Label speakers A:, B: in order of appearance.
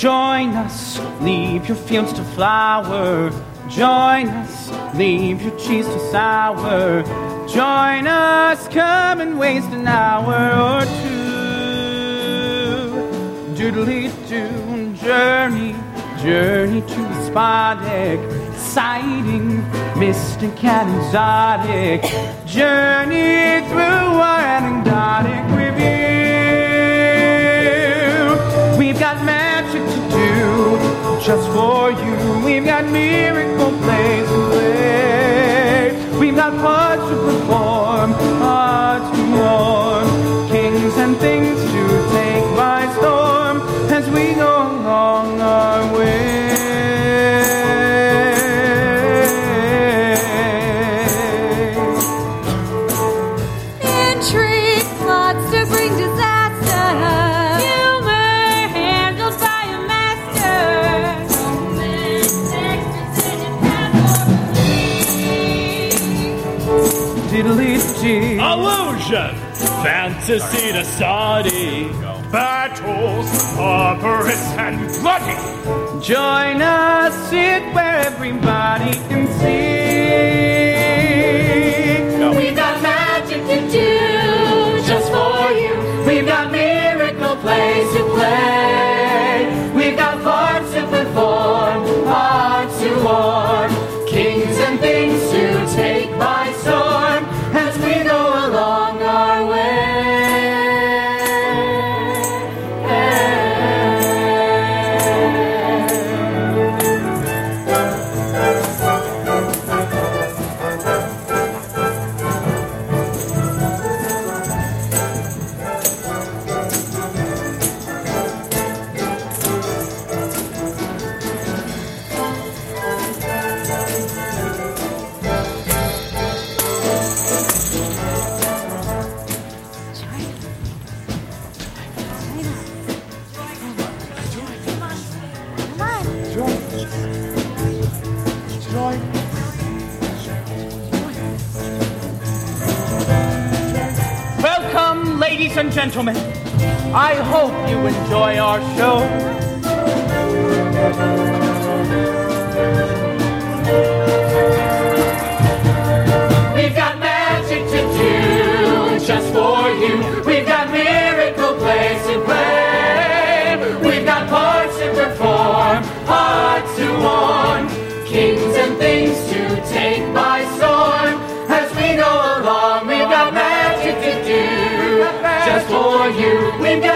A: Join us, leave your fields to flower. Join us, leave your cheese to sour. Join us, come and waste an hour or two. Doodly-doo, journey to Despotic, exciting, mystic and exotic. Journey through our anecdotic review. We've got magic to do just for you. We've got miracle plays to play. We've got parts to perform, hearts to warm, kings and things to take by storm as we go along our way.
B: Intrigue, plots to bring disaster. Humor handled by a master.
A: Diddly-dee.
C: Illusion, fantasy to study. Battles, barbarous and bloody.
A: Join us, sit where everybody can see.
B: We've got magic to do just for you. We've got miracle plays to play. We've got parts to perform, hearts to warm, kings and things to take by storm as we go along our way.
A: Welcome, ladies and gentlemen. I hope you enjoy our show.
B: We've got magic to do just for you. We've got miracle plays to play. We've got parts to perform, hearts to warm, kings and things to take by storm as we go along. We've got magic to do just for you. We've got